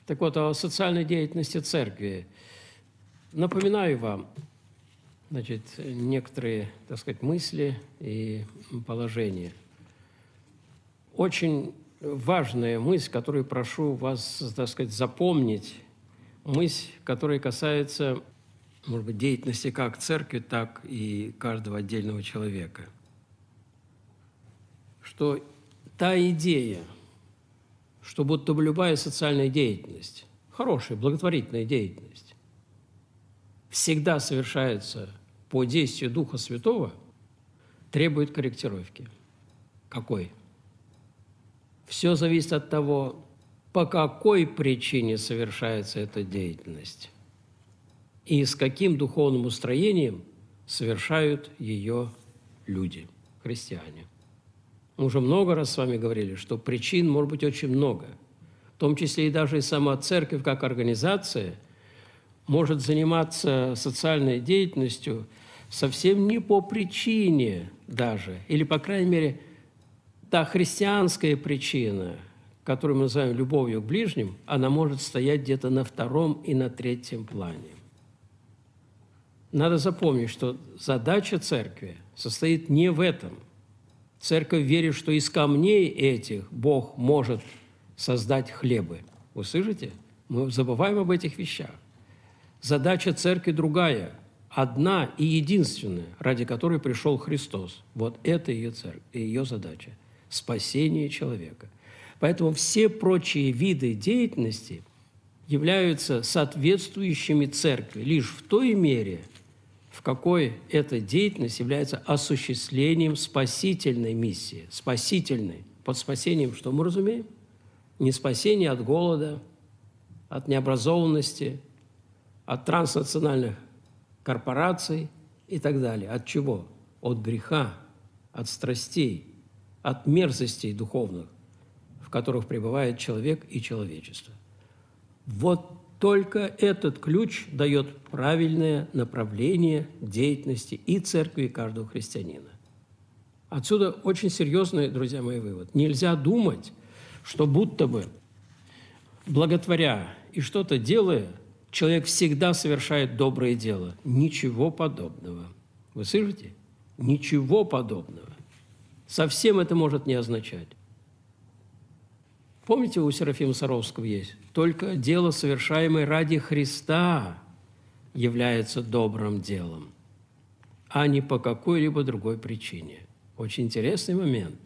Так вот, о социальной деятельности церкви. Напоминаю вам, значит, некоторые, так сказать, мысли и положения. Очень важная мысль, которую прошу вас, так сказать, запомнить, мысль, которая касается, может быть, деятельности как церкви, так и каждого отдельного человека. Что та идея, что будто бы любая социальная деятельность, хорошая, благотворительная деятельность, всегда совершается по действию Духа Святого, требует корректировки. Какой? Все зависит от того, по какой причине совершается эта деятельность и с каким духовным устроением совершают ее люди, христиане. Мы уже много раз с вами говорили, что причин может быть очень много, в том числе и даже и сама церковь как организация может заниматься социальной деятельностью совсем не по причине даже, или, по крайней мере, та христианская причина, которую мы называем любовью к ближним, она может стоять где-то на втором и на третьем плане. Надо запомнить, что задача церкви состоит не в этом. Церковь верит, что из камней этих Бог может создать хлебы. Вы слышите? Мы забываем об этих вещах. Задача церкви другая, одна и единственная, ради которой пришел Христос. Вот это ее церковь, ее задача – спасение человека. Поэтому все прочие виды деятельности являются соответствующими церкви лишь в той мере, в какой эта деятельность является осуществлением спасительной миссии. Спасительной. Под спасением что мы разумеем? Не спасение от голода, от необразованности, от транснациональных корпораций и так далее. От чего? От греха, от страстей, от мерзостей духовных, в которых пребывает человек и человечество. Вот только этот ключ дает правильное направление деятельности и церкви, и каждого христианина. Отсюда очень серьезный, друзья мои, вывод. Нельзя думать, что будто бы благотворя и что-то делая, человек всегда совершает доброе дело. Ничего подобного. Вы слышите? Ничего подобного. Совсем это может не означать. Помните, у Серафима Саровского есть? Только дело, совершаемое ради Христа, является добрым делом, а не по какой-либо другой причине. Очень интересный момент.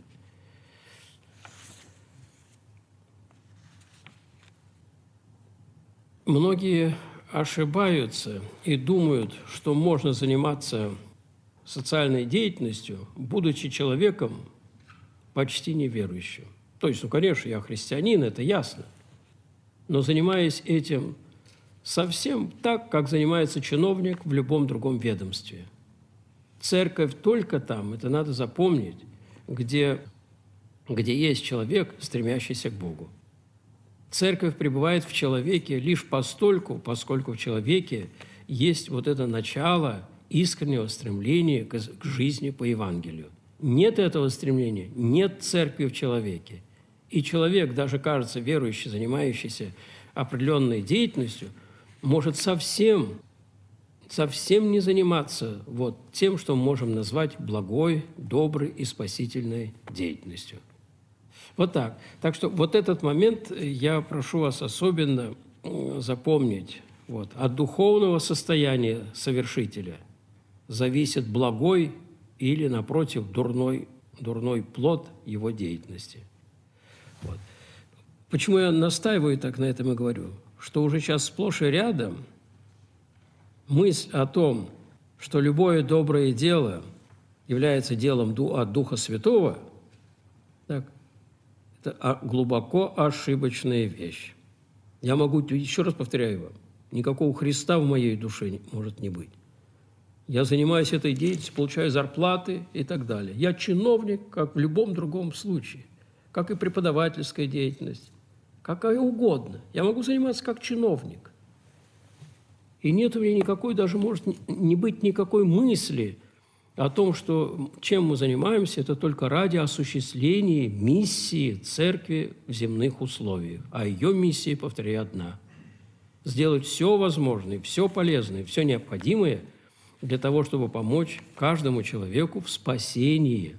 Многие ошибаются и думают, что можно заниматься социальной деятельностью, будучи человеком почти неверующим. То есть, конечно, я христианин, это ясно, но занимаясь этим совсем так, как занимается чиновник в любом другом ведомстве. Церковь только там, это надо запомнить, где есть человек, стремящийся к Богу. Церковь пребывает в человеке лишь постольку, поскольку в человеке есть вот это начало искреннего стремления к жизни по Евангелию. Нет этого стремления, нет церкви в человеке. И человек, даже, кажется, верующий, занимающийся определенной деятельностью, может совсем не заниматься вот тем, что мы можем назвать благой, доброй и спасительной деятельностью. Вот так. Так что вот этот момент я прошу вас особенно запомнить. Вот. От духовного состояния совершителя зависит благой или, напротив, дурной плод его деятельности. Вот. Почему я настаиваю так на этом и говорю? Что уже сейчас сплошь и рядом мысль о том, что любое доброе дело является делом от Духа Святого, так, это глубоко ошибочная вещь. Я могу, еще раз повторяю вам, никакого Христа в моей душе может не быть. Я занимаюсь этой деятельностью, получаю зарплаты и так далее. Я чиновник, как в любом другом случае, как и преподавательская деятельность, какая угодно. Я могу заниматься как чиновник. И нет у меня никакой, даже может не быть никакой мысли о том, что чем мы занимаемся, это только ради осуществления миссии церкви в земных условиях. А ее миссия, повторяю, одна – сделать все возможное, все полезное, все необходимое для того, чтобы помочь каждому человеку в спасении.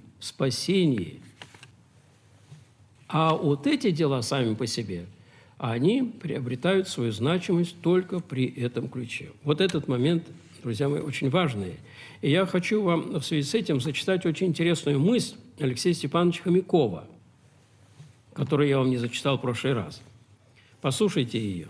А вот эти дела сами по себе, они приобретают свою значимость только при этом ключе. Вот этот момент, друзья мои, очень важный. И я хочу вам в связи с этим зачитать очень интересную мысль Алексея Степановича Хомякова, которую я вам не зачитал в прошлый раз. Послушайте ее.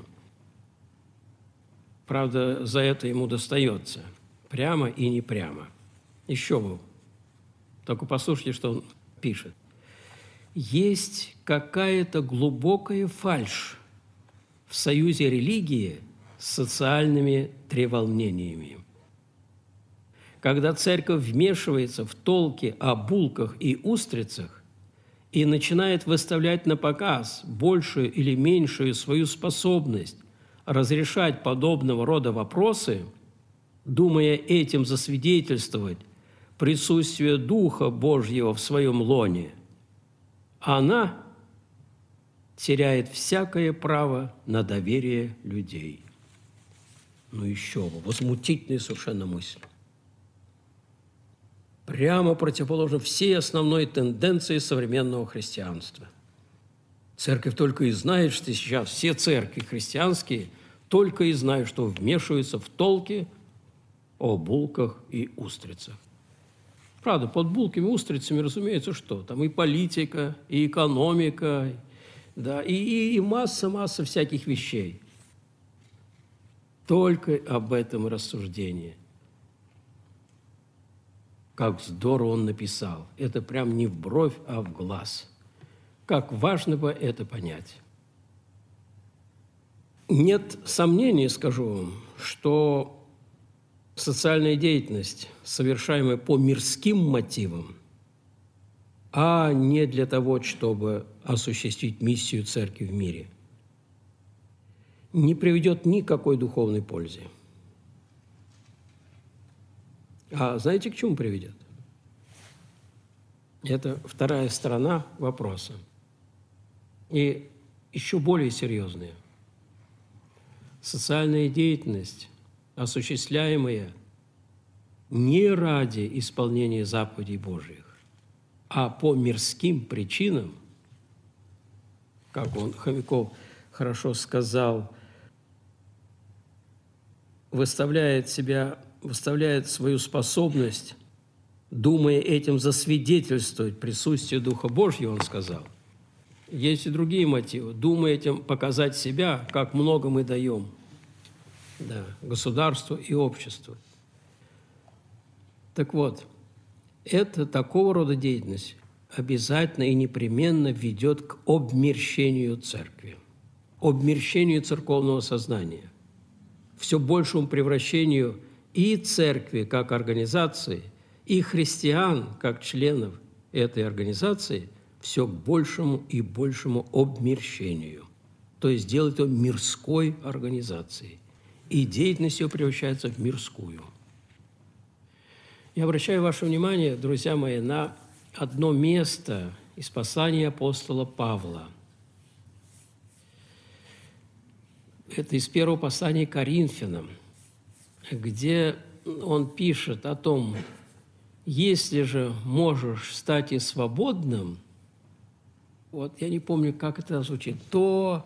Правда, за это ему достается. Прямо и не прямо. Еще бы. Только послушайте, что он пишет. Есть какая-то глубокая фальшь в союзе религии с социальными треволнениями. Когда церковь вмешивается в толки о булках и устрицах и начинает выставлять на показ большую или меньшую свою способность разрешать подобного рода вопросы, думая этим засвидетельствовать присутствие Духа Божьего в своем лоне, она теряет всякое право на доверие людей. Ну еще бы, возмутительная совершенно мысль. Прямо противоположно всей основной тенденции современного христианства. Церковь только и знает, что сейчас все церкви христианские только и знают, что вмешиваются в толки о булках и устрицах. Правда, под булками и устрицами, разумеется, что? Там и политика, и экономика, да, и масса всяких вещей. Только об этом рассуждение. Как здорово он написал. Это прям не в бровь, а в глаз. Как важно бы это понять. Нет сомнений, скажу вам, что социальная деятельность, совершаемая по мирским мотивам, а не для того, чтобы осуществить миссию церкви в мире, не приведет ни к какой духовной пользе. А знаете, к чему приведет? Это вторая сторона вопроса. И еще более серьезная. Социальная деятельность, осуществляемая не ради исполнения заповедей Божьих, а по мирским причинам, как Хомяков хорошо сказал, выставляет свою способность, думая этим засвидетельствовать присутствие Духа Божьего, он сказал. Есть и другие мотивы. Думая этим показать себя, как много мы даем государству и обществу. Так вот, это такого рода деятельность обязательно и непременно ведет к обмерщению церкви, обмерщению церковного сознания, все большему превращению и церкви как организации, и христиан как членов этой организации все к большему и большему обмерщению. То есть делать ее мирской организацией. И деятельность ее превращается в мирскую. Я обращаю ваше внимание, друзья мои, на одно место из послания апостола Павла. Это из первого послания к Коринфянам, где он пишет о том, если же можешь стать и свободным, вот я не помню, как это звучит, то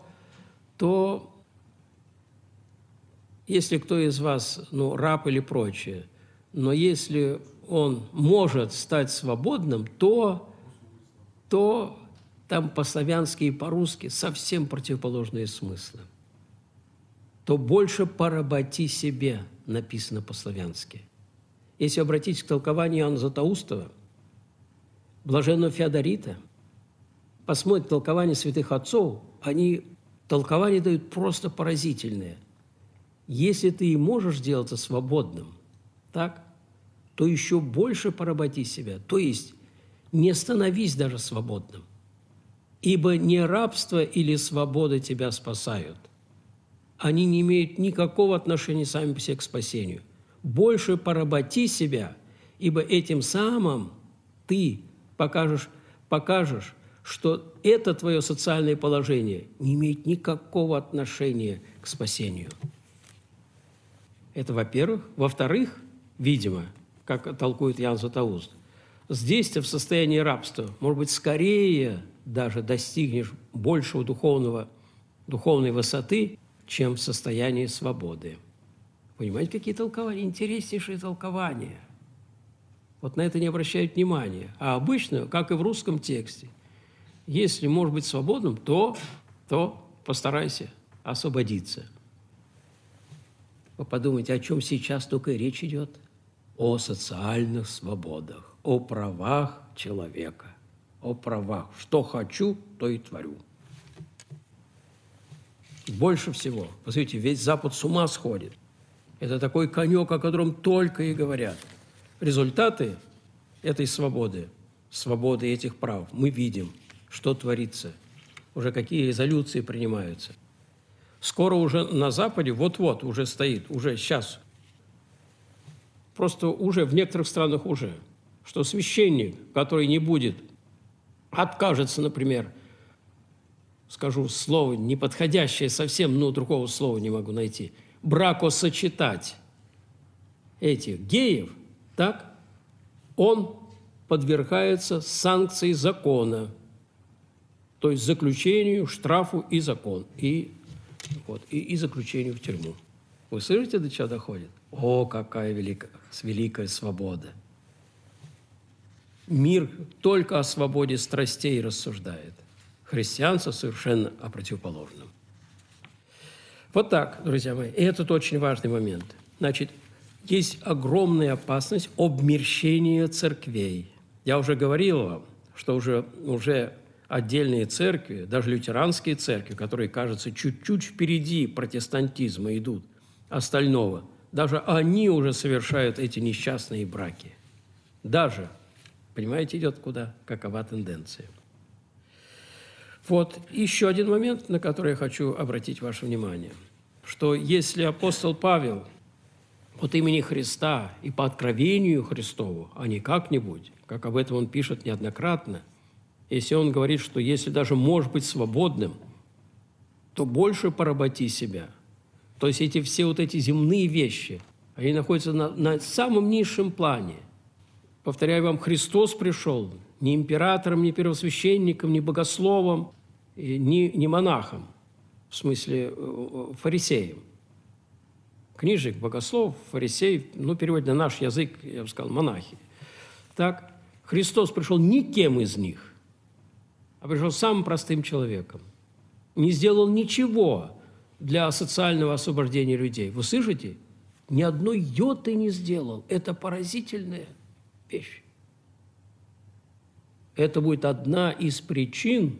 если кто из вас, раб или прочее, но если он может стать свободным, то там по-славянски и по-русски совсем противоположные смыслы. То больше поработи себе, написано по-славянски. Если обратитесь к толкованию Иоанна Златоустова, блаженного Феодорита, посмотрите толкование святых отцов, они толкования дают просто поразительные. Если ты и можешь сделаться свободным, так, то еще больше поработи себя, то есть не становись даже свободным, ибо не рабство или свобода тебя спасают. Они не имеют никакого отношения сами по себе к спасению. Больше поработи себя ибо этим самым ты покажешь, что это твое социальное положение не имеет никакого отношения к спасению. Это во-первых. Во-вторых, видимо, как толкует Ян Златоуст, здесь ты в состоянии рабства, может быть, скорее даже достигнешь большего духовной высоты, чем в состоянии свободы. Понимаете, какие толкования? Интереснейшие толкования. Вот на это не обращают внимания. А обычно, как и в русском тексте, если можешь быть свободным, то постарайся освободиться. Вы подумайте, о чем сейчас только и речь идет? О социальных свободах, о правах человека, о правах. Что хочу, то и творю. Больше всего, посмотрите, весь Запад с ума сходит. Это такой конек, о котором только и говорят. Результаты этой свободы этих прав мы видим, что творится, уже какие резолюции принимаются. Скоро уже на Западе, вот-вот уже стоит, уже сейчас, просто уже в некоторых странах уже, что священник, который не будет, откажется, например, скажу слово неподходящее совсем, но другого слова не могу найти, бракосочетать этих геев, так, он подвергается санкции закона, то есть заключению, штрафу и закон, и заключению в тюрьму. Вы слышите, до чего доходит? О, какая великая свобода! Мир только о свободе страстей рассуждает. Христианство совершенно о противоположном. Вот так, друзья мои. И это очень важный момент. Значит, есть огромная опасность обмерщения церквей. Я уже говорил вам, что уже отдельные церкви, даже лютеранские церкви, которые, кажется, чуть-чуть впереди протестантизма идут, остального, даже они уже совершают эти несчастные браки. Даже, понимаете, идет куда? Какова тенденция? Вот еще один момент, на который я хочу обратить ваше внимание, что если апостол Павел от имени Христа и по откровению Христову, а не как-нибудь, как об этом он пишет неоднократно, если он говорит, что если даже можешь быть свободным, то больше поработи себя. То есть все вот эти земные вещи, они находятся на самом низшем плане. Повторяю вам, Христос пришел не императором, не первосвященником, не богословом, не монахом, в смысле фарисеем. Книжник, богослов, фарисей, переводя на наш язык, я бы сказал, монахи. Так, Христос пришел никем из них, а пришел самым простым человеком. Не сделал ничего для социального освобождения людей. Вы слышите? Ни одной йоты не сделал. Это поразительная вещь. Это будет одна из причин,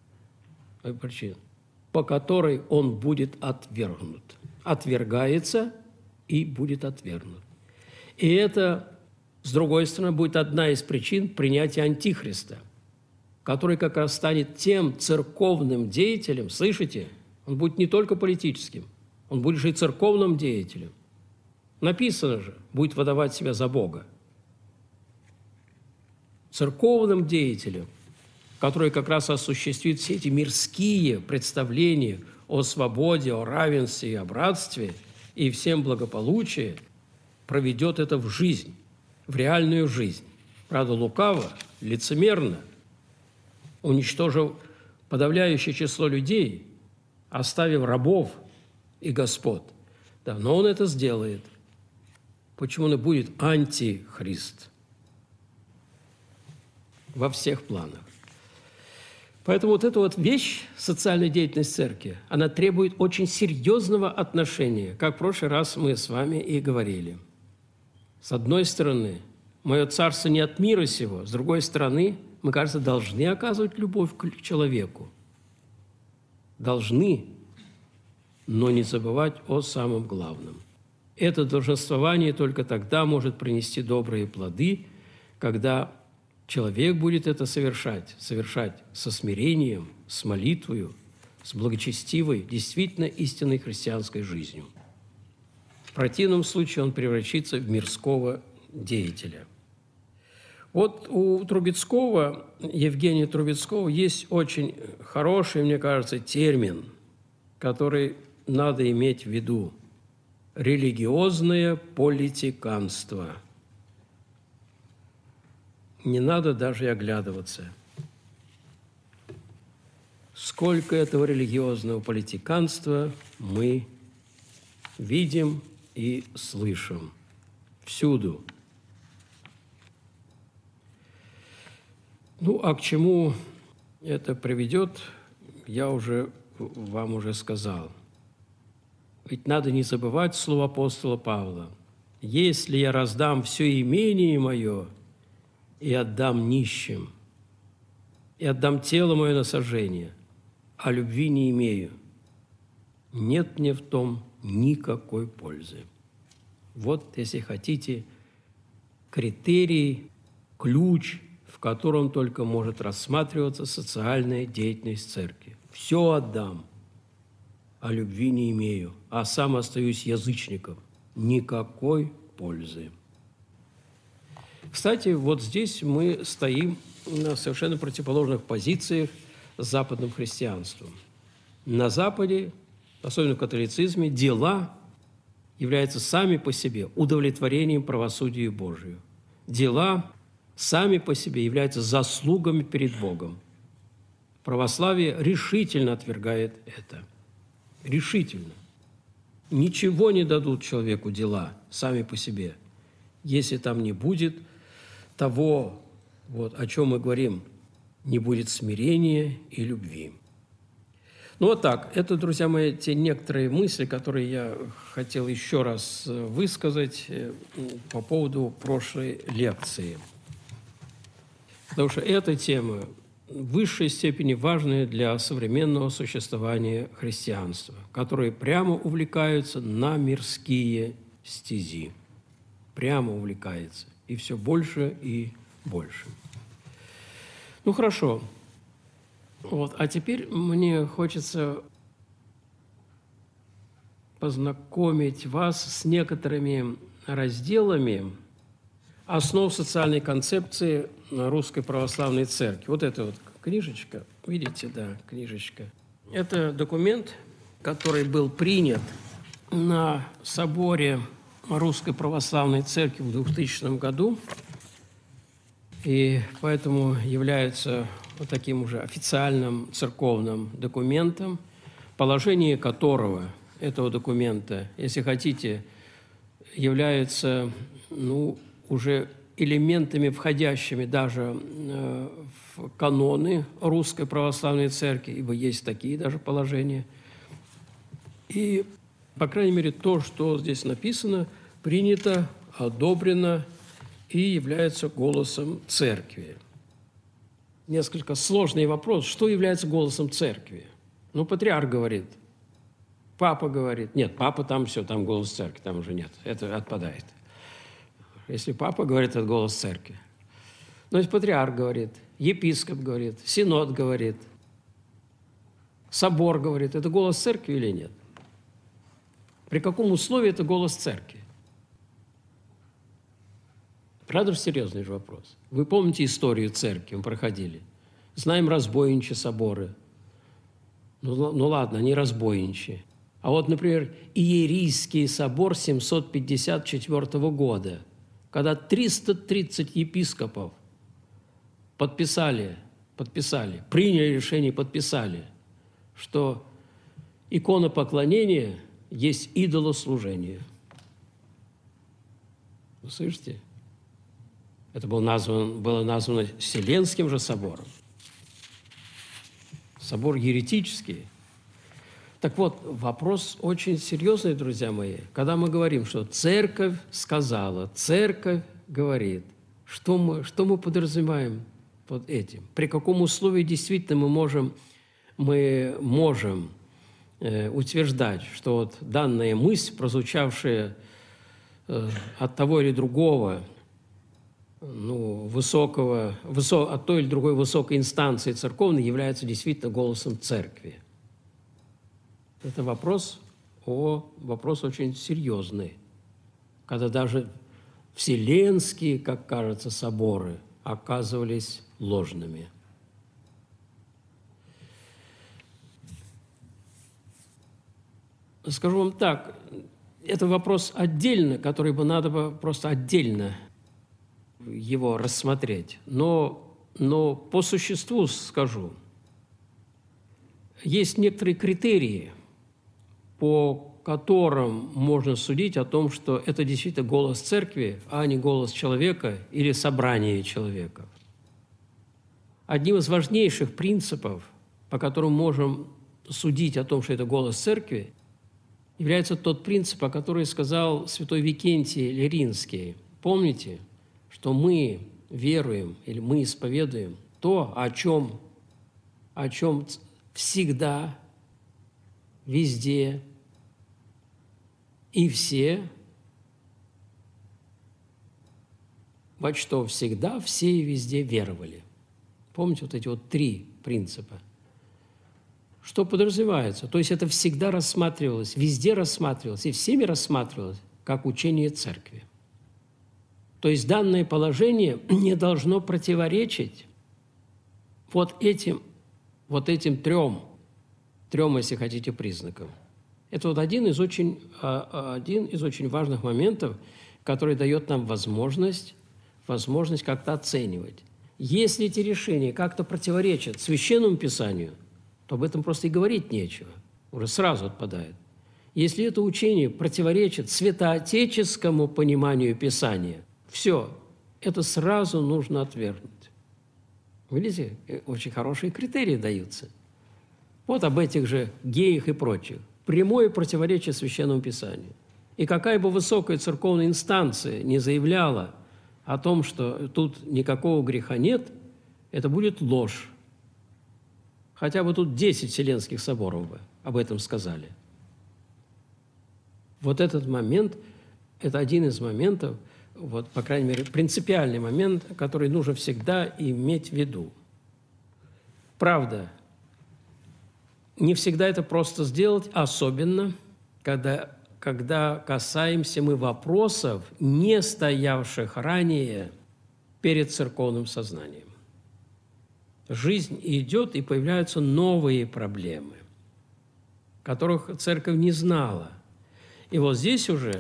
по которой он будет отвергнут. Отвергается и будет отвергнут. И это, с другой стороны, будет одна из причин принятия Антихриста, который как раз станет тем церковным деятелем, слышите? Он будет не только политическим, он будет же и церковным деятелем. Написано же, будет выдавать себя за Бога. Церковным деятелем, который как раз осуществит все эти мирские представления о свободе, о равенстве и о братстве и всем благополучии, проведет это в жизнь, в реальную жизнь. Правда, лукаво, лицемерно, уничтожив подавляющее число людей, оставив рабов и господ. Да, но он это сделает. Почему он и будет антихрист во всех планах. Поэтому вот эта вот вещь, социальная деятельность церкви, она требует очень серьезного отношения, как в прошлый раз мы с вами и говорили. С одной стороны, мое царство не от мира сего, с другой стороны, мы, кажется, должны оказывать любовь к человеку. Должны, но не забывать о самом главном. Это долженствование только тогда может принести добрые плоды, когда человек будет это совершать со смирением, с молитвою, с благочестивой, действительно истинной христианской жизнью. В противном случае он превратится в мирского деятеля. Вот у Трубецкого, Евгения Трубецкого, есть очень хороший, мне кажется, термин, который надо иметь в виду. Религиозное политиканство. Не надо даже и оглядываться. Сколько этого религиозного политиканства мы видим и слышим всюду. Ну, а к чему это приведет, я вам уже сказал. Ведь надо не забывать слово апостола Павла. «Если я раздам все имение мое и отдам нищим, и отдам тело мое на сожжение, а любви не имею, нет мне в том никакой пользы». Вот, если хотите, критерий, ключ, в котором только может рассматриваться социальная деятельность церкви. «Все отдам, а любви не имею, а сам остаюсь язычником. Никакой пользы». Кстати, вот здесь мы стоим на совершенно противоположных позициях с западным христианством. На Западе, особенно в католицизме, дела являются сами по себе удовлетворением правосудию Божию. Дела сами по себе являются заслугами перед Богом. Православие решительно отвергает это. Решительно. Ничего не дадут человеку дела сами по себе, если там не будет того, вот, о чем мы говорим, не будет смирения и любви. Ну вот так, это, друзья мои, те некоторые мысли, которые я хотел еще раз высказать по поводу прошлой лекции. Потому что эта тема в высшей степени важная для современного существования христианства, которые прямо увлекаются на мирские стези. Прямо увлекается. И все больше и больше. Ну, хорошо. Вот. А теперь мне хочется познакомить вас с некоторыми разделами основ социальной концепции Русской Православной Церкви. Вот эта вот книжечка, видите, да, книжечка. Это документ, который был принят на соборе Русской Православной Церкви в 2000 году, и поэтому является вот таким уже официальным церковным документом, положение которого, этого документа, если хотите, является, уже элементами, входящими даже в каноны Русской Православной Церкви, ибо есть такие даже положения. И, по крайней мере, то, что здесь написано, принято, одобрено и является голосом Церкви. Несколько сложный вопрос. Что является голосом Церкви? Патриарх говорит, папа говорит. Нет, папа там все, там голос Церкви, там уже нет. Это отпадает. Если папа говорит, это голос Церкви. Но если патриарх говорит, епископ говорит, синод говорит, собор говорит, это голос Церкви или нет? При каком условии это голос Церкви? Правда же серьезный же вопрос. Вы помните историю Церкви, мы проходили. Знаем разбойничьи соборы. Ну ладно, они разбойничьи. А вот, например, Иерийский собор 754 года, когда 330 епископов подписали, приняли решение, подписали, что иконопоклонение есть идолослужение. Вы слышите? Это было названо Вселенским же собором. Собор еретический. Так вот, вопрос очень серьезный, друзья мои. Когда мы говорим, что Церковь сказала, Церковь говорит, что мы подразумеваем под этим? При каком условии действительно мы можем утверждать, что вот данная мысль, прозвучавшая от того или другого, от той или другой высокой инстанции церковной, является действительно голосом Церкви. Это вопрос очень серьезный, когда даже вселенские, как кажется, соборы оказывались ложными. Скажу вам так, это вопрос отдельно, который бы надо бы просто отдельно его рассмотреть. Но по существу скажу, есть некоторые критерии, по которым можно судить о том, что это действительно голос церкви, а не голос человека или собрания человека. Одним из важнейших принципов, по которым можем судить о том, что это голос церкви, является тот принцип, о котором сказал святой Викентий Лиринский. Помните, что мы веруем или мы исповедуем то, о чем всегда, везде и все, во что всегда, все и везде веровали. Помните вот эти вот три принципа? Что подразумевается? То есть это всегда рассматривалось, везде рассматривалось и всеми рассматривалось как учение церкви. То есть данное положение не должно противоречить вот этим трем, если хотите, признакам. Это вот один из очень важных моментов, который дает нам возможность как-то оценивать. Если эти решения как-то противоречат Священному Писанию, то об этом просто и говорить нечего, уже сразу отпадает. Если это учение противоречит святоотеческому пониманию Писания, все, это сразу нужно отвергнуть. Видите, очень хорошие критерии даются. Вот об этих же геях и прочих. Прямое противоречие Священному Писанию. И какая бы высокая церковная инстанция не заявляла о том, что тут никакого греха нет, это будет ложь. Хотя бы тут 10 Вселенских соборов бы об этом сказали. Вот этот момент, это один из моментов, вот, по крайней мере, принципиальный момент, который нужно всегда иметь в виду. Правда, не всегда это просто сделать, особенно, когда касаемся мы вопросов, не стоявших ранее перед церковным сознанием. Жизнь идет, и появляются новые проблемы, которых церковь не знала. И вот здесь уже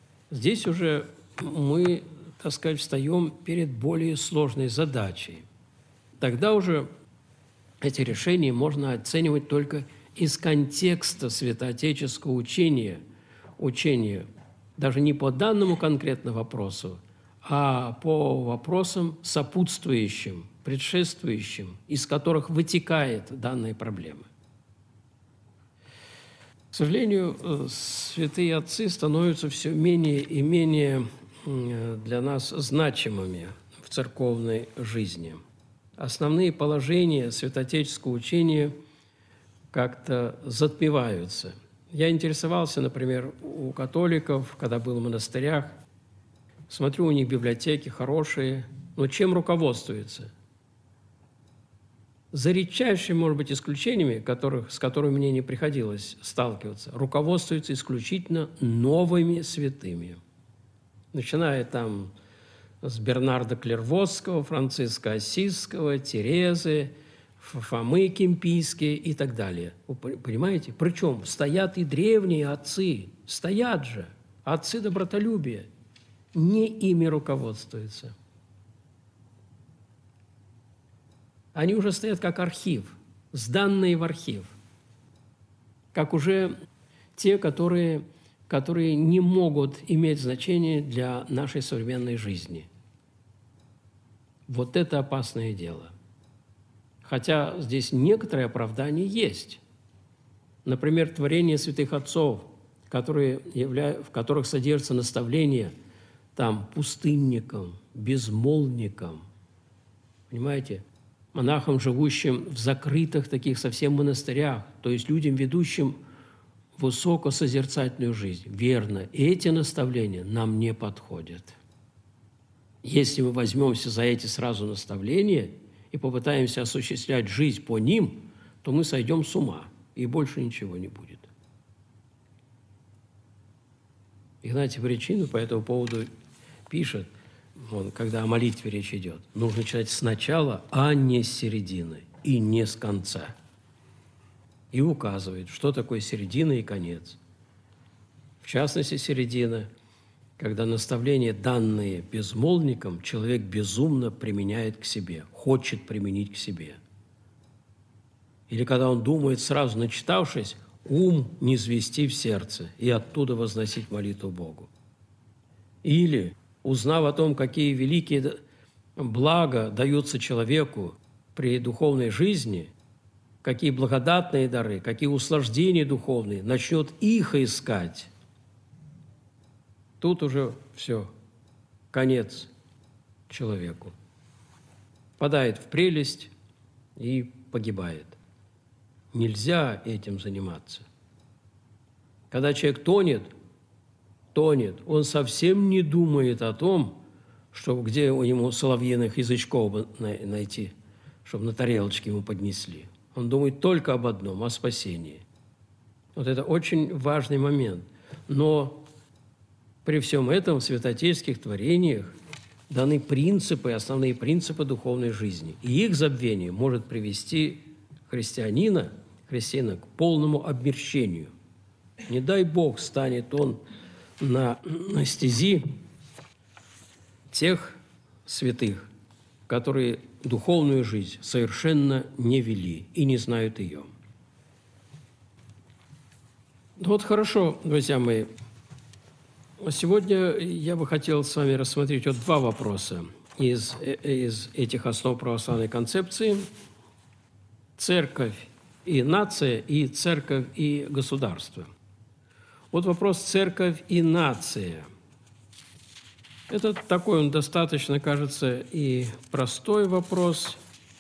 мы, так сказать, встаем перед более сложной задачей. Тогда уже эти решения можно оценивать только из контекста святоотеческого учения, даже не по данному конкретно вопросу, а по вопросам сопутствующим, предшествующим, из которых вытекает данная проблема. К сожалению, святые отцы становятся все менее и менее для нас значимыми в церковной жизни. Основные положения святоотеческого учения как-то затмеваются. Я интересовался, например, у католиков, когда был в монастырях, смотрю, у них библиотеки хорошие, но чем руководствуются? За редчайшими, может быть, исключениями, с которыми мне не приходилось сталкиваться, руководствуются исключительно новыми святыми. Начиная там с Бернарда Клервосского, Франциска Ассизского, Терезы, Фомы Кемпийские и так далее. Вы понимаете? Причем стоят и древние отцы, стоят же, отцы добротолюбия, не ими руководствуются. Они уже стоят как архив, сданные в архив, как уже те, которые не могут иметь значения для нашей современной жизни. Вот это опасное дело. Хотя здесь некоторые оправдания есть. Например, творения святых отцов, в которых содержится наставление там пустынникам, безмолвникам, понимаете, монахам, живущим в закрытых таких совсем монастырях, то есть людям, ведущим высокосозерцательную жизнь. Верно, эти наставления нам не подходят. Если мы возьмемся за эти сразу наставления и попытаемся осуществлять жизнь по ним, то мы сойдем с ума, и больше ничего не будет. Игнатий Пречинов по этому поводу пишет: когда о молитве речь идет, нужно читать сначала, а не с середины и не с конца. И указывает, что такое середина и конец. В частности, середина, когда наставления, данные безмолвникам, человек безумно применяет к себе, хочет применить к себе. Или когда он думает, сразу начитавшись, ум низвести в сердце и оттуда возносить молитву Богу. Или, узнав о том, какие великие блага даются человеку при духовной жизни, какие благодатные дары, какие услаждения духовные, начнет их искать. Тут уже все, конец человеку. Впадает в прелесть и погибает. Нельзя этим заниматься. Когда человек тонет, он совсем не думает о том, что где ему соловьиных язычков найти, чтобы на тарелочке ему поднесли. Он думает только об одном – о спасении. Вот это очень важный момент. Но при всем этом в святотейских творениях даны принципы, основные принципы духовной жизни. И их забвение может привести христианина к полному обмерщению. Не дай Бог, станет он на стези тех святых, которые духовную жизнь совершенно не вели и не знают ее. Вот хорошо, друзья мои. Сегодня я бы хотел с вами рассмотреть вот два вопроса из этих основ православной концепции. Церковь и нация, и церковь и государство. Вот вопрос церковь и нация. Это такой он достаточно, кажется, и простой вопрос.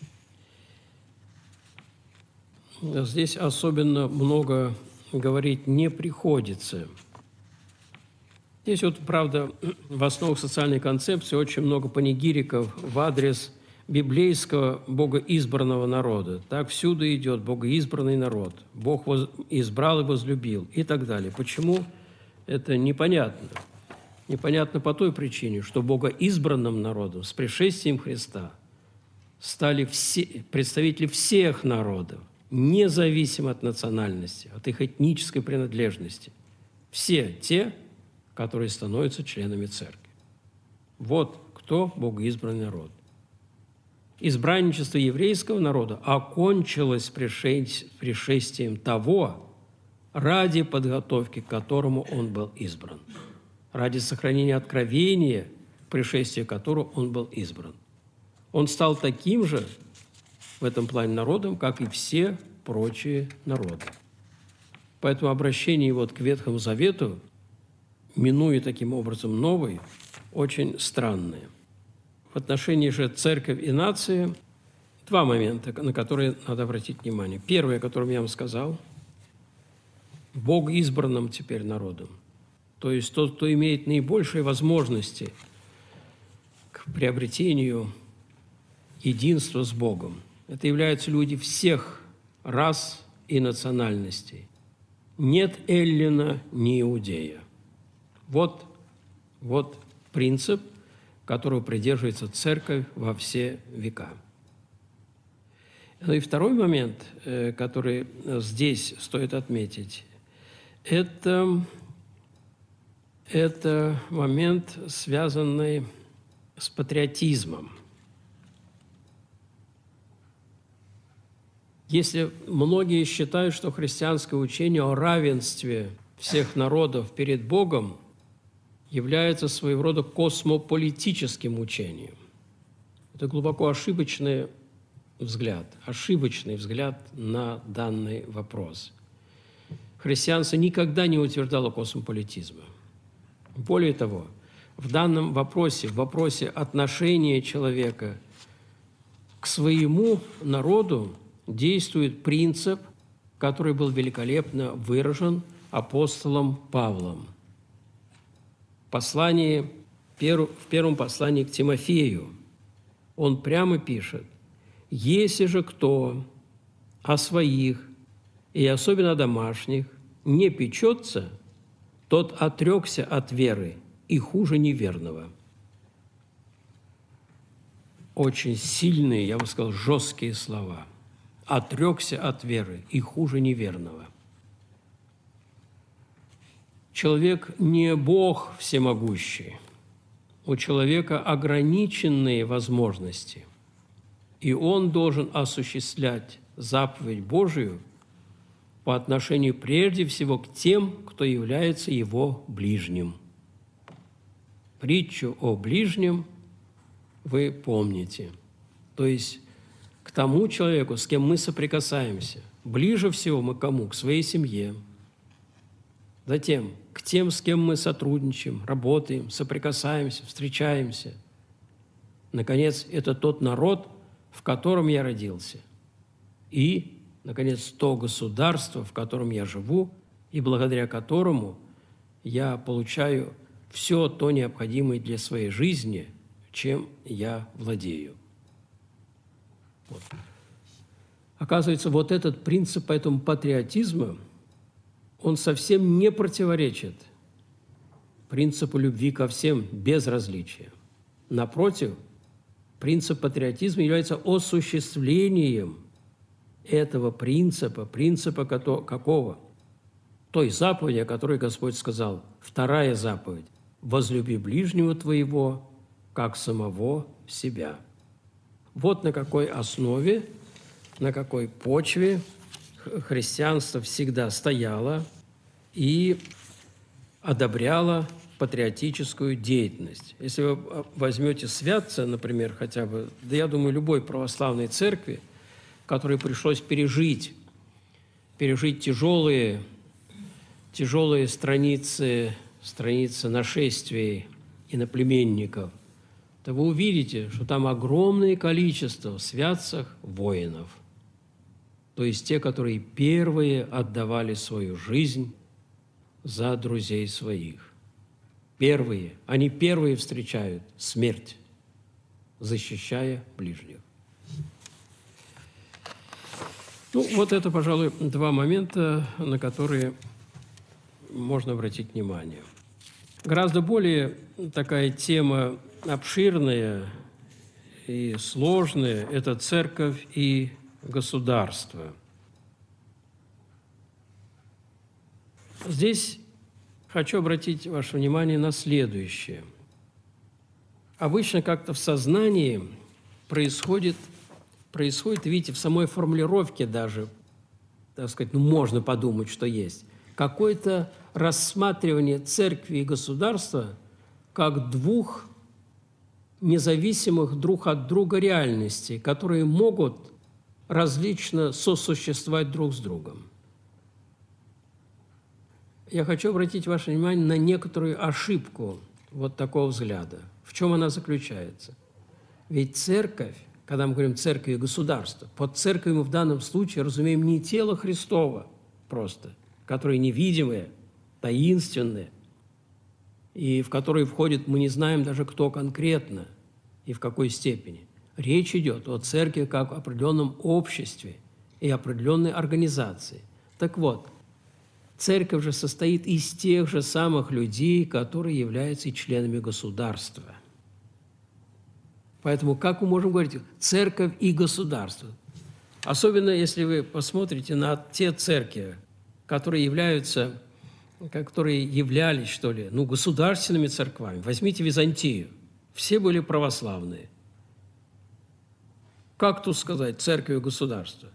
Здесь особенно много говорить не приходится. Здесь вот, правда, в основах социальной концепции очень много панигириков в адрес библейского богоизбранного народа. Так всюду идет богоизбранный народ. Бог избрал и возлюбил и так далее. Почему? Это непонятно. Непонятно по той причине, что богоизбранным народом с пришествием Христа стали представители всех народов, независимо от национальности, от их этнической принадлежности. Все те, которые становятся членами церкви. Вот кто богоизбранный народ. Избранничество еврейского народа окончилось пришествием того, ради подготовки к которому он был избран, ради сохранения откровения, пришествия которого он был избран. Он стал таким же в этом плане народом, как и все прочие народы. Поэтому обращение вот к Ветхому Завету, минуя таким образом новый, очень странное. В отношении же церковь и нации два момента, на которые надо обратить внимание. Первое, о котором я вам сказал, Бог избранным теперь народом, то есть тот, кто имеет наибольшие возможности к приобретению единства с Богом. Это являются люди всех рас и национальностей. Нет эллина, ни иудея. Вот принцип, которого придерживается церковь во все века. Ну и второй момент, который здесь стоит отметить, это момент, связанный с патриотизмом. Если многие считают, что христианское учение о равенстве всех народов перед Богом является своего рода космополитическим учением. Это глубоко ошибочный взгляд на данный вопрос. Христианство никогда не утверждало космополитизма. Более того, в данном вопросе, в вопросе отношения человека к своему народу, действует принцип, который был великолепно выражен апостолом Павлом. В первом послании к Тимофею он прямо пишет: «Если же кто о своих, и особенно о домашних, не печется, тот отрекся от веры и хуже неверного». очень сильные, я бы сказал, жесткие слова. «Отрекся от веры и хуже неверного». Человек не Бог всемогущий. У человека ограниченные возможности, и он должен осуществлять заповедь Божию по отношению прежде всего к тем, кто является его ближним. Притчу о ближнем вы помните. То есть к тому человеку, с кем мы соприкасаемся. Ближе всего мы к кому? К своей семье. Затем к тем, с кем мы сотрудничаем, работаем, соприкасаемся, встречаемся. Наконец, это тот народ, в котором я родился. И, наконец, то государство, в котором я живу, и благодаря которому я получаю все то необходимое для своей жизни, чем я владею. Вот. Оказывается, вот этот принцип поэтому патриотизма, он совсем не противоречит принципу любви ко всем без различия. Напротив, принцип патриотизма является осуществлением этого принципа какого? Той заповеди, о которой Господь сказал. Вторая заповедь – возлюби ближнего твоего, как самого себя. Вот на какой основе, на какой почве христианство всегда стояло и одобряло патриотическую деятельность. Если вы возьмете святца, например, хотя бы, да я думаю, любой православной церкви, которой пришлось пережить тяжелые страницы нашествий иноплеменников, то вы увидите, что там огромное количество в святцах воинов. То есть те, которые первые отдавали свою жизнь за друзей своих. Первые. Они первые встречают смерть, защищая ближних. Ну, вот это, пожалуй, два момента, на которые можно обратить внимание. Гораздо более такая тема обширная и сложная – это церковь и государство. Здесь хочу обратить ваше внимание на следующее. Обычно как-то в сознании происходит, видите, в самой формулировке даже, так сказать, можно подумать, что есть, какое-то рассматривание церкви и государства как двух независимых друг от друга реальностей, которые могут различно сосуществовать друг с другом. Я хочу обратить ваше внимание на некоторую ошибку вот такого взгляда. В чем она заключается? Ведь церковь, когда мы говорим церковь и государство, под церковью мы в данном случае разумеем не тело Христова просто, которое невидимое, таинственное, и в которое входит, мы не знаем даже, кто конкретно и в какой степени. Речь идет о церкви как о определенном обществе и определенной организации. Так вот, церковь же состоит из тех же самых людей, которые являются и членами государства. Поэтому как мы можем говорить «церковь и государство»? Особенно, если вы посмотрите на те церкви, которые являлись, что ли, государственными церквами. Возьмите Византию. Все были православные. Как тут сказать «церковь и государство»?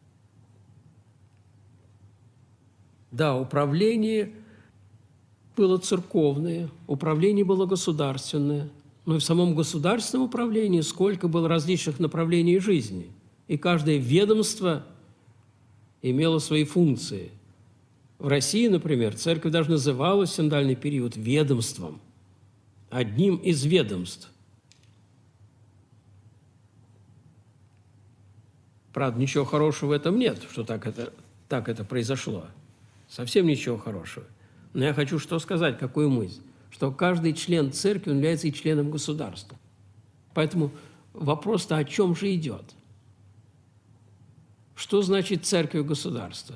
Да, управление было церковное, управление было государственное, но и в самом государственном управлении сколько было различных направлений жизни. И каждое ведомство имело свои функции. В России, например, церковь даже называлась в синодальный период ведомством, одним из ведомств. Правда, ничего хорошего в этом нет, что так это произошло. Совсем ничего хорошего. Но я хочу что сказать, какую мысль? Что каждый член церкви является и членом государства. Поэтому вопрос-то о чем же идет? Что значит церковь и государство?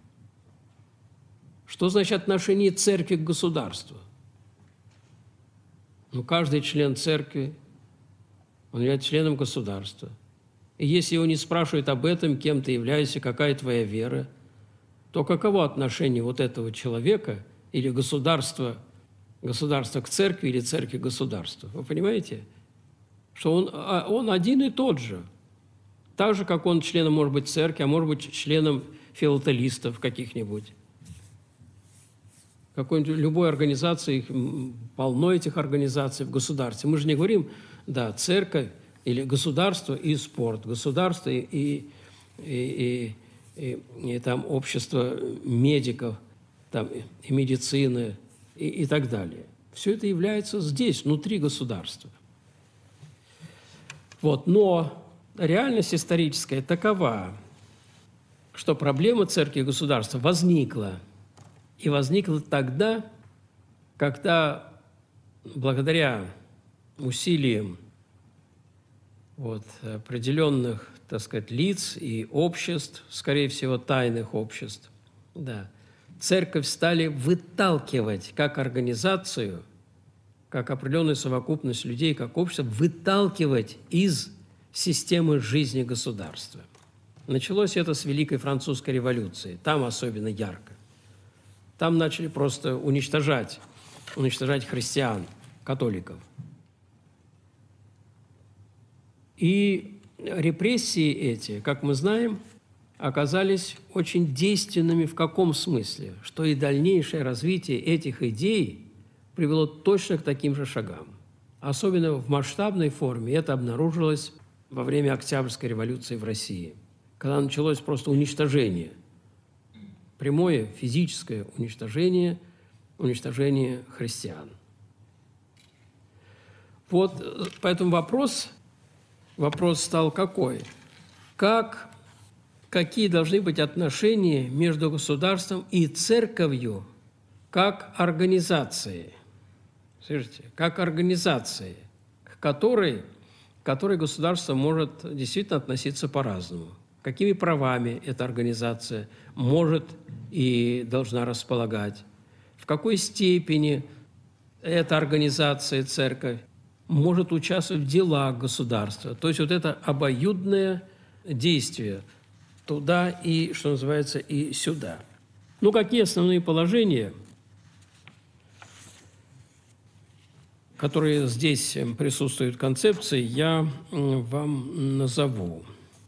Что значит отношение церкви к государству? Каждый член церкви, Он является членом государства. И если его не спрашивают об этом, кем ты являешься, какая твоя вера, то каково отношение вот этого человека или государства к церкви или церкви к государству? Вы понимаете? Что он один и тот же. Так же, как он членом, может быть, церкви, а может быть, членом филателистов каких-нибудь. Какой-нибудь любой организации, полно этих организаций в государстве. Мы же не говорим, да, церковь или государство и спорт, государство и там общество медиков, там, и медицины и так далее. Все это является здесь, внутри государства. Вот. Но реальность историческая такова, что проблема церкви и государства возникла. И возникла тогда, когда благодаря усилиям определенных, так сказать, лиц и обществ, скорее всего, тайных обществ, да, церковь стали выталкивать как организацию, как определенную совокупность людей, как общество, выталкивать из системы жизни государства. Началось это с Великой Французской революции, там особенно ярко. Там начали просто уничтожать христиан, католиков. И репрессии эти, как мы знаем, оказались очень действенными в каком смысле? Что и дальнейшее развитие этих идей привело точно к таким же шагам. Особенно в масштабной форме это обнаружилось во время Октябрьской революции в России, когда началось просто уничтожение, прямое физическое уничтожение христиан. Вот поэтому вопрос стал какой? Какие должны быть отношения между государством и церковью как организацией? Слышите? Как организацией, к которой государство может действительно относиться по-разному. Какими правами эта организация может и должна располагать? В какой степени эта организация, церковь, может участвовать в делах государства? То есть вот это обоюдное действие туда и, что называется, и сюда. Ну, какие основные положения, которые здесь присутствуют в концепции, я вам назову.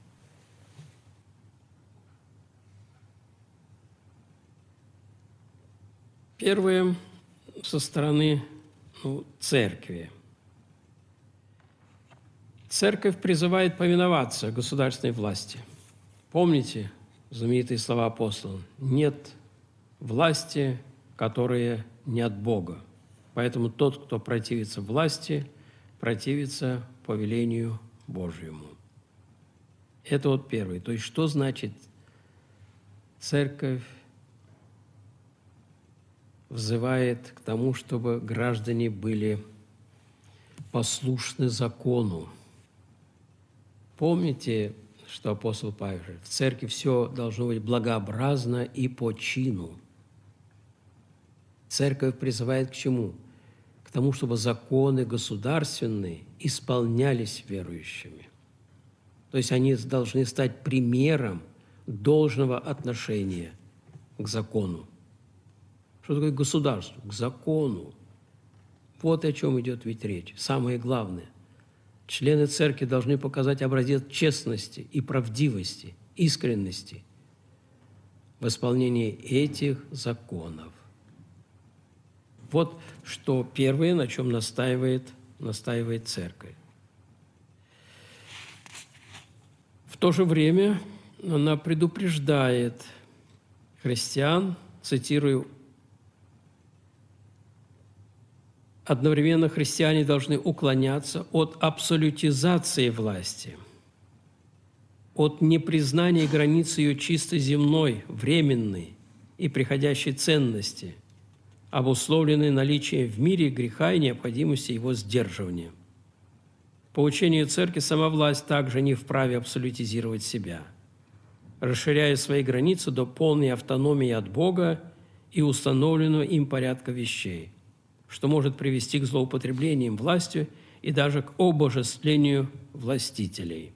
Первое со стороны церкви. Церковь призывает повиноваться государственной власти. Помните знаменитые слова апостола? «Нет власти, которая не от Бога. Поэтому тот, кто противится власти, противится повелению Божьему». Это вот первое. То есть что значит церковь взывает к тому, чтобы граждане были послушны закону. Помните, что апостол Павел говорит, в церкви все должно быть благообразно и по чину. Церковь призывает к чему? К тому, чтобы законы государственные исполнялись верующими. То есть они должны стать примером должного отношения к закону. Что такое государство? К закону. Вот о чем идет ведь речь. Самое главное. Члены церкви должны показать образец честности и правдивости, искренности в исполнении этих законов. Вот что первое, на чем настаивает церковь. В то же время она предупреждает христиан, цитирую, одновременно христиане должны уклоняться от абсолютизации власти, от непризнания границ ее чисто земной, временной и приходящей ценности, обусловленной наличием в мире греха и необходимости его сдерживания. По учению Церкви, сама власть также не вправе абсолютизировать себя, расширяя свои границы до полной автономии от Бога и установленного им порядка вещей, что может привести к злоупотреблениям властью и даже к обожествлению властителей.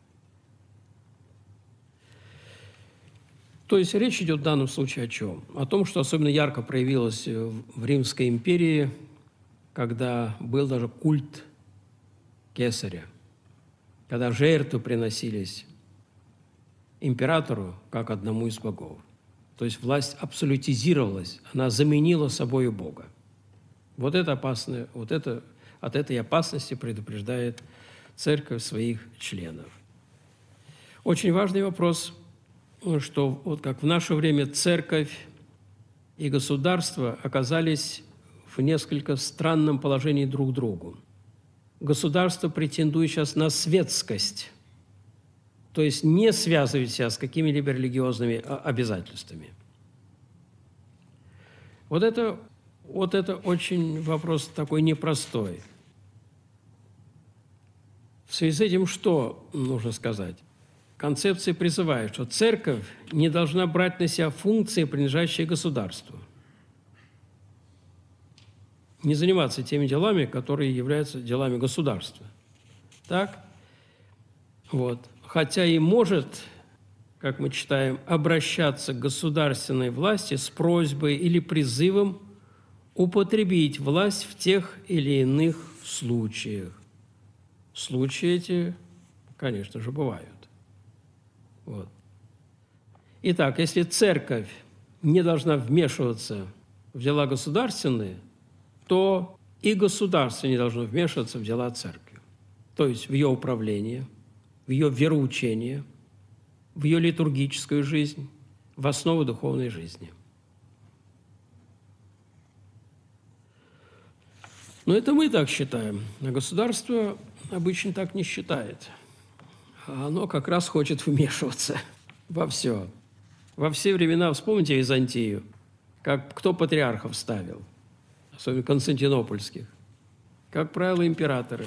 То есть речь идет в данном случае о чем? О том, что особенно ярко проявилось в Римской империи, когда был даже культ кесаря, когда жертвы приносились императору как одному из богов. То есть власть абсолютизировалась, она заменила собой Бога. Вот это опасное, от этой опасности предупреждает церковь своих членов. Очень важный вопрос, что вот как в наше время церковь и государство оказались в несколько странном положении друг к другу. Государство претендует сейчас на светскость, то есть не связывает себя с какими-либо религиозными обязательствами. Вот это очень вопрос такой непростой. В связи с этим что нужно сказать? Концепция призывает, что церковь не должна брать на себя функции, принадлежащие государству. Не заниматься теми делами, которые являются делами государства. Так? Вот. Хотя и может, как мы читаем, обращаться к государственной власти с просьбой или призывом употребить власть в тех или иных случаях. Случаи эти, конечно же, бывают. Вот. Итак, если церковь не должна вмешиваться в дела государственные, то и государство не должно вмешиваться в дела церкви, то есть в ее управление, в ее вероучение, в ее литургическую жизнь, в основу духовной жизни. Но это мы так считаем, а государство обычно так не считает. Оно как раз хочет вмешиваться во все. Во все времена, вспомните Византию, кто патриархов ставил, особенно константинопольских. Как правило, императоры.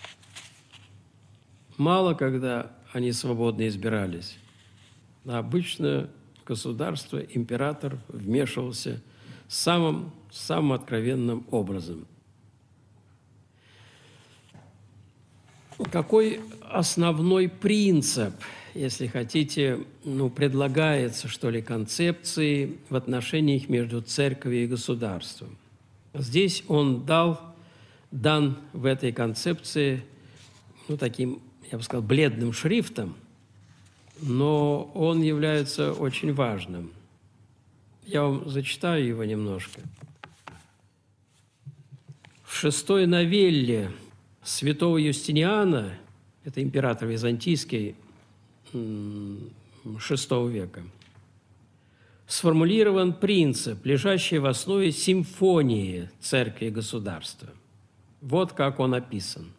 Мало когда они свободно избирались. А обычно государство, император вмешивался самым откровенным образом. Какой основной принцип, если хотите, предлагается, что ли, концепции в отношениях между церковью и государством? Здесь он дан в этой концепции, таким, я бы сказал, бледным шрифтом, но он является очень важным. Я вам зачитаю его немножко. В 6-й новелле святого Юстиниана, это император византийский VI века, сформулирован принцип, лежащий в основе симфонии церкви и государства. Вот как он описан.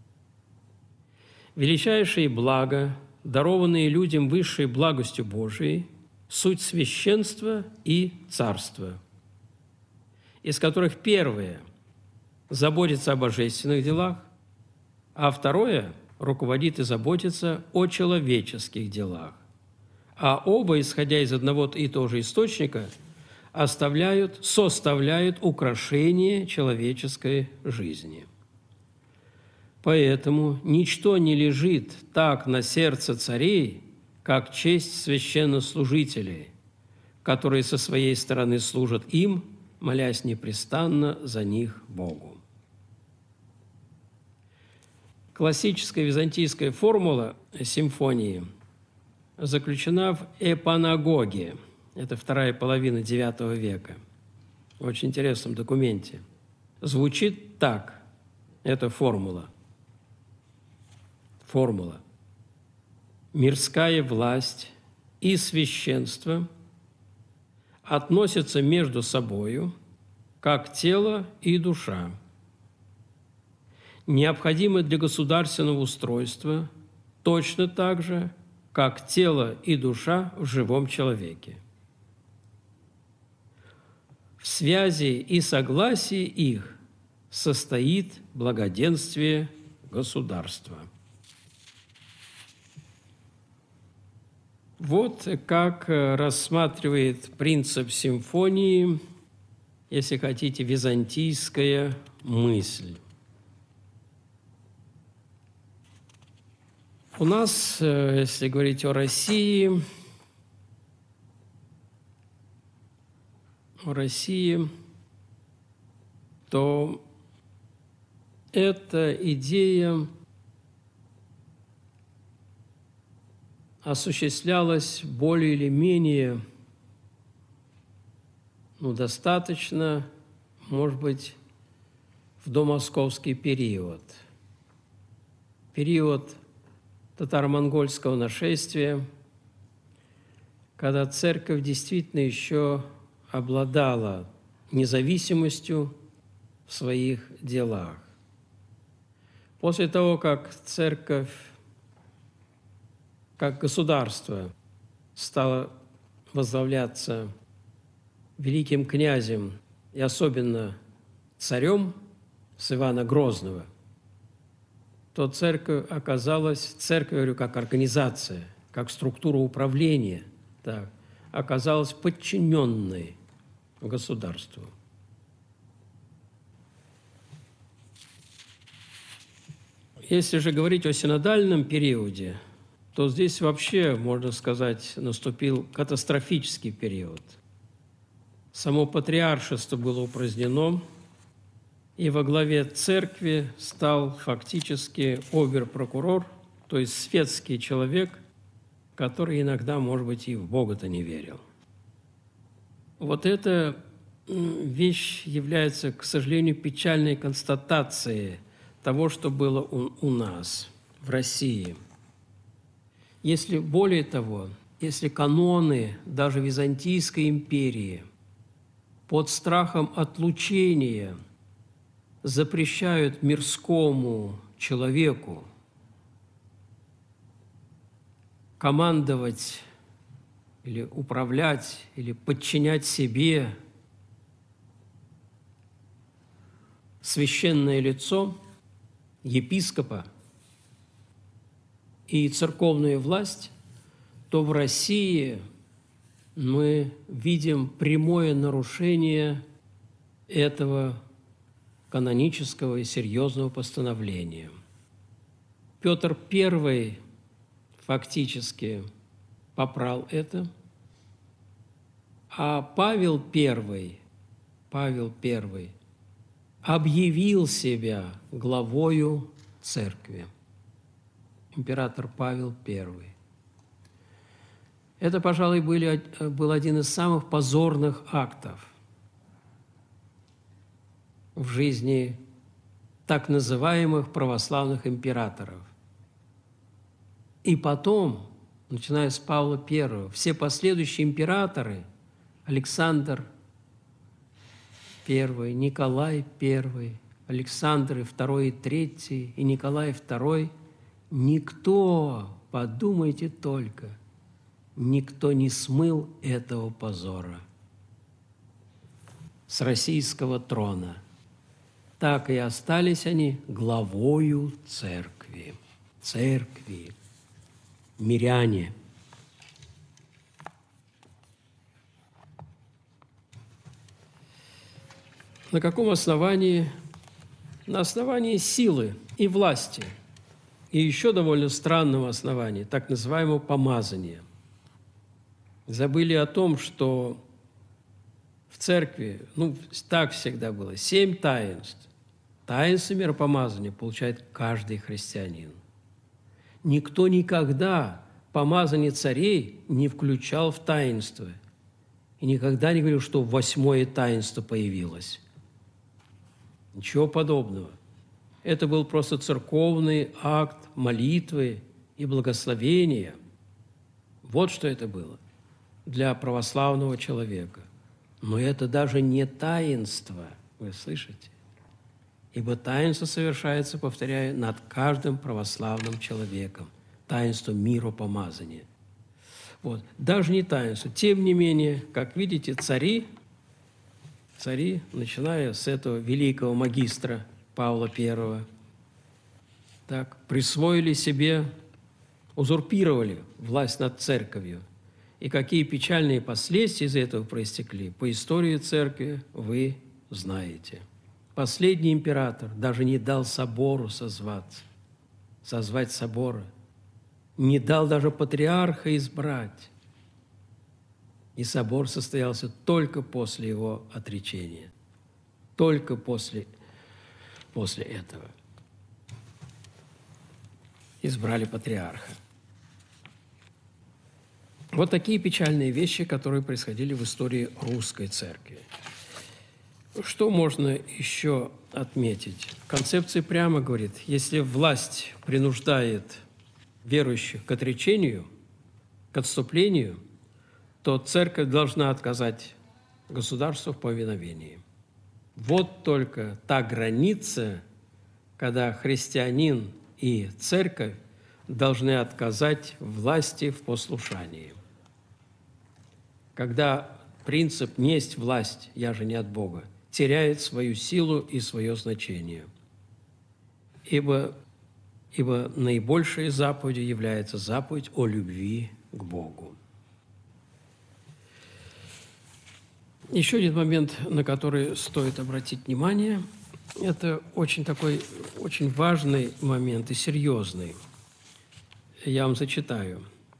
«Величайшие блага, дарованные людям высшей благостью Божией, суть священства и царства, из которых первое заботится о божественных делах, а второе руководит и заботится о человеческих делах. А оба, исходя из одного и того же источника, составляют украшение человеческой жизни. Поэтому ничто не лежит так на сердце царей, как честь священнослужителей, которые со своей стороны служат им, молясь непрестанно за них Богу». Классическая византийская формула симфонии заключена в эпанагоге. Это вторая половина IX века. В очень интересном документе. Звучит так, эта формула. Мирская власть и священство относятся между собою, как тело и душа, необходимы для государственного устройства точно так же, как тело и душа в живом человеке. В связи и согласии их состоит благоденствие государства. Вот как рассматривает принцип симфонии, если хотите, византийская мысль. У нас, если говорить о России, то эта идея осуществлялась более или менее, достаточно, может быть, в домосковский период. Период татаро-монгольского нашествия, когда церковь действительно еще обладала независимостью в своих делах. После того, как церковь, как государство, стало возглавляться великим князем и особенно царем с Ивана Грозного, то церковь оказалась, говорю, как организация, как структура управления, так, оказалась подчиненной государству. Если же говорить о синодальном периоде, то здесь вообще, можно сказать, наступил катастрофический период. Само патриаршество было упразднено, и во главе церкви стал фактически обер-прокурор, то есть светский человек, который иногда, может быть, и в Бога-то не верил. Вот эта вещь является, к сожалению, печальной констатацией того, что было у нас, в России. Если более того, если каноны даже Византийской империи под страхом отлучения запрещают мирскому человеку командовать или управлять, или подчинять себе священное лицо, епископа и церковную власть, то в России мы видим прямое нарушение этого канонического и серьезного постановления. Петр I фактически попрал это, а Павел I объявил себя главою церкви. Император Павел I. Это, пожалуй, был один из самых позорных актов в жизни так называемых православных императоров. И потом, начиная с Павла I, все последующие императоры, Александр I, Николай I, Александр II и III и Николай II, никто, подумайте только, никто не смыл этого позора с российского трона. Так и остались они главою церкви. Миряне. На каком основании? На основании силы и власти. И еще довольно странного основания, так называемого помазания. Забыли о том, что в церкви, так всегда было, 7 таинств. Таинство миропомазания получает каждый христианин. Никто никогда помазание царей не включал в таинство. И никогда не говорил, что 8-е таинство появилось. Ничего подобного. Это был просто церковный акт молитвы и благословения. Вот что это было для православного человека. Но это даже не таинство, вы слышите? Ибо таинство совершается, повторяю, над каждым православным человеком. Таинство миропомазания. Вот. Даже не таинство. Тем не менее, как видите, цари, начиная с этого великого магистра Павла I, так, присвоили себе, узурпировали власть над церковью. И какие печальные последствия из этого проистекли, по истории церкви вы знаете. Последний император даже не дал собору созвать собора. не дал даже патриарха избрать. И собор состоялся только после его отречения. Только после этого избрали патриарха. Вот такие печальные вещи, которые происходили в истории русской церкви. Что можно еще отметить? Концепция прямо говорит, если власть принуждает верующих к отречению, к отступлению, то церковь должна отказать государству в повиновении. Вот только та граница, когда христианин и церковь должны отказать власти в послушании. Когда принцип «несть власть, я же не от Бога» теряет свою силу и свое значение. Ибо наибольшей заповедью является заповедь о любви к Богу. Еще один момент, на который стоит обратить внимание, это очень важный момент и серьезный. Я вам зачитаю.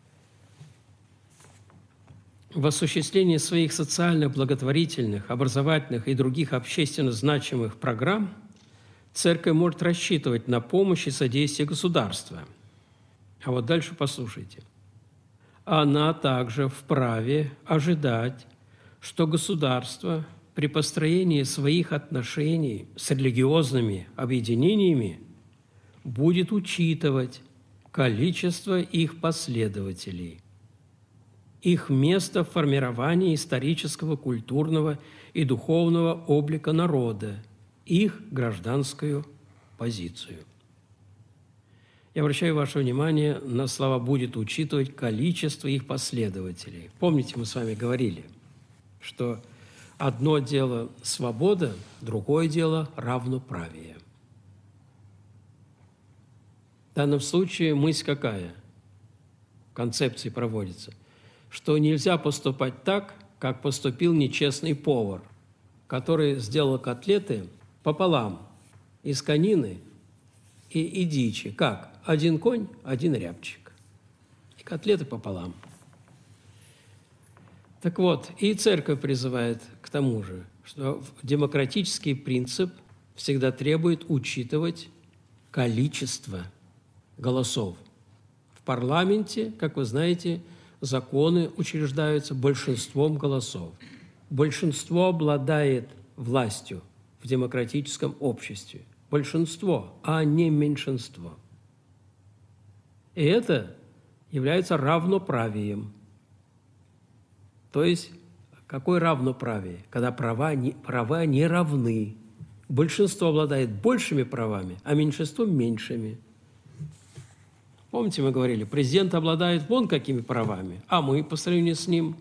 В осуществлении своих социальных, благотворительных, образовательных и других общественно значимых программ церковь может рассчитывать на помощь и содействие государства. А вот дальше послушайте. Она также вправе ожидать, что государство при построении своих отношений с религиозными объединениями будет учитывать количество их последователей, их место в формировании исторического, культурного и духовного облика народа, их гражданскую позицию. Я обращаю ваше внимание на слова «будет учитывать количество их последователей». Помните, мы с вами говорили, что одно дело свобода, другое дело равноправие. В данном случае мысль какая? В концепции проводится, что нельзя поступать так, как поступил нечестный повар, который сделал котлеты пополам из конины и дичи. Как? Один конь, один рябчик. И котлеты пополам. Так вот, и церковь призывает к тому же, что демократический принцип всегда требует учитывать количество голосов. В парламенте, как вы знаете, законы учреждаются большинством голосов. Большинство обладает властью в демократическом обществе. Большинство, а не меньшинство. И это является равноправием. То есть, какое равноправие? Когда права не равны. Большинство обладает большими правами, а меньшинство – меньшими. Помните, мы говорили, президент обладает вон какими правами, а мы по сравнению с ним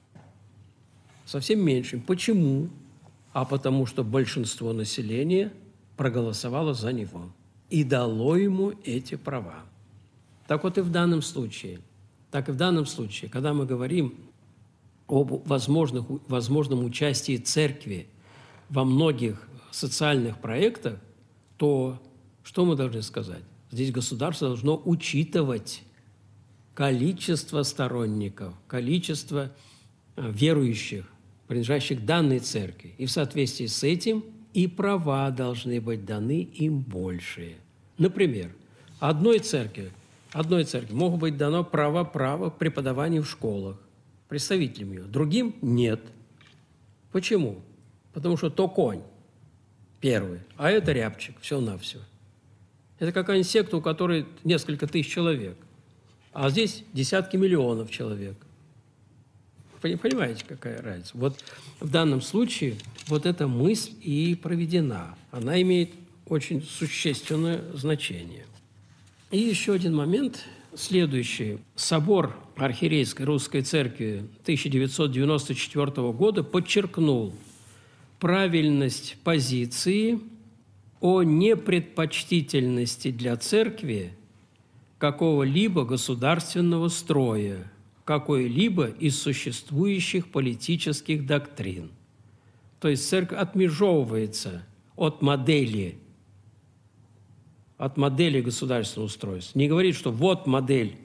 совсем меньшим. Почему? А потому что большинство населения проголосовало за него и дало ему эти права. Так вот и в данном случае, когда мы говорим об возможном участии церкви во многих социальных проектах, то что мы должны сказать? Здесь государство должно учитывать количество сторонников, количество верующих, принадлежащих данной церкви. И в соответствии с этим и права должны быть даны им большие. Например, одной церкви могут быть дано право преподавания в школах, представителям ее, другим нет. Почему? Потому что то конь первый, а это рябчик, всего-навсего. Это какая-нибудь секта, у которой несколько тысяч человек, а здесь десятки миллионов человек. Понимаете, какая разница? Вот в данном случае вот эта мысль и проведена. Она имеет очень существенное значение. И еще один момент, следующий. Собор Архиерейской Русской Церкви 1994 года подчеркнул правильность позиции о непредпочтительности для церкви какого-либо государственного строя, какой-либо из существующих политических доктрин. То есть церковь отмежевывается от модели государственного устройства. Не говорит, что вот модель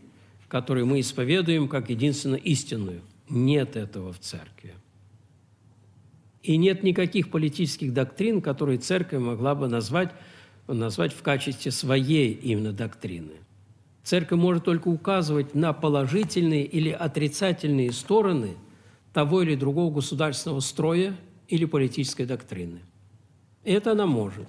которую мы исповедуем как единственно истинную. Нет этого в церкви. И нет никаких политических доктрин, которые церковь могла бы назвать в качестве своей именно доктрины. Церковь может только указывать на положительные или отрицательные стороны того или другого государственного строя или политической доктрины. Это она может.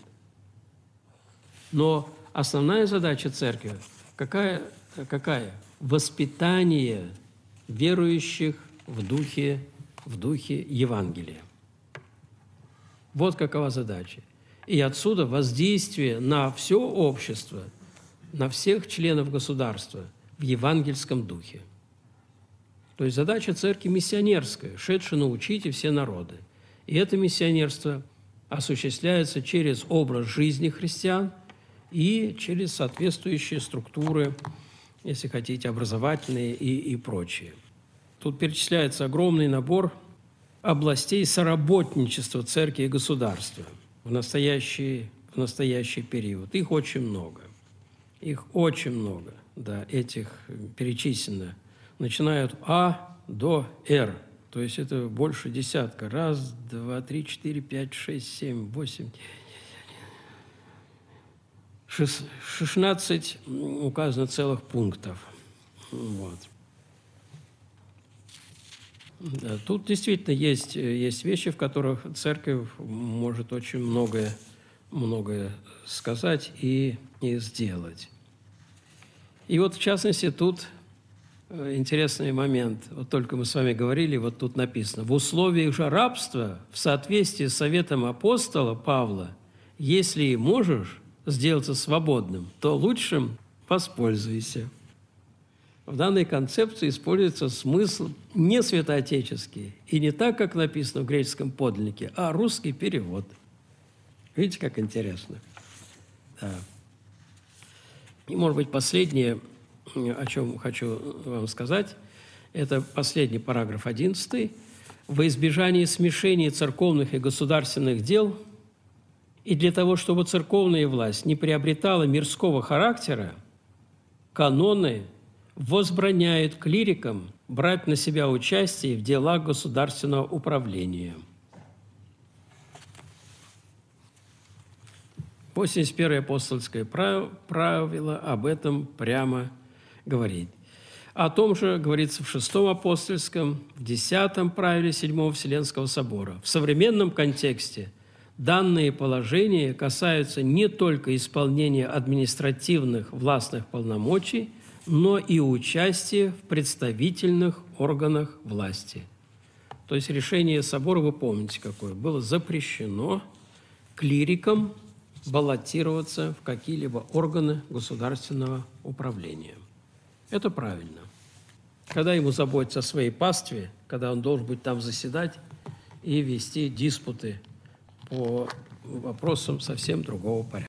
Но основная задача церкви какая? Воспитание верующих в духе Евангелия. Вот какова задача. И отсюда воздействие на все общество, на всех членов государства в евангельском духе. То есть задача церкви миссионерская, шедшая научите все народы. И это миссионерство осуществляется через образ жизни христиан и через соответствующие структуры, если хотите, образовательные и прочие. Тут перечисляется огромный набор областей соработничества церкви и государства в настоящий период. Их очень много. Да, этих перечислено. Начиная от А до Р. То есть это больше десятка. 1, 2, 3, 4, 5, 6, 7, 8, 16 указано целых пунктов. Вот. Да, тут действительно есть вещи, в которых церковь может очень многое сказать и сделать. И вот, в частности, тут интересный момент. Вот только мы с вами говорили, вот тут написано: «В условиях же рабства, в соответствии с советом апостола Павла, если и можешь сделаться свободным, то лучшим воспользуйся». В данной концепции используется смысл не святоотеческий и не так, как написано в греческом подлиннике, а русский перевод. Видите, как интересно? Да. И, может быть, последнее, о чем хочу вам сказать, это последний параграф 11. «Во избежание смешения церковных и государственных дел и для того, чтобы церковная власть не приобретала мирского характера, каноны возбраняют клирикам брать на себя участие в делах государственного управления». 81-е апостольское правило об этом прямо говорит. О том же говорится в 6-м апостольском, в 10-м правиле 7-го Вселенского собора. В современном контексте данные положения касаются не только исполнения административных властных полномочий, но и участия в представительных органах власти. То есть решение собора, вы помните какое, было запрещено клирикам баллотироваться в какие-либо органы государственного управления. Это правильно. Когда ему заботиться о своей пастве, когда он должен быть там заседать и вести диспуты по вопросам совсем другого порядка.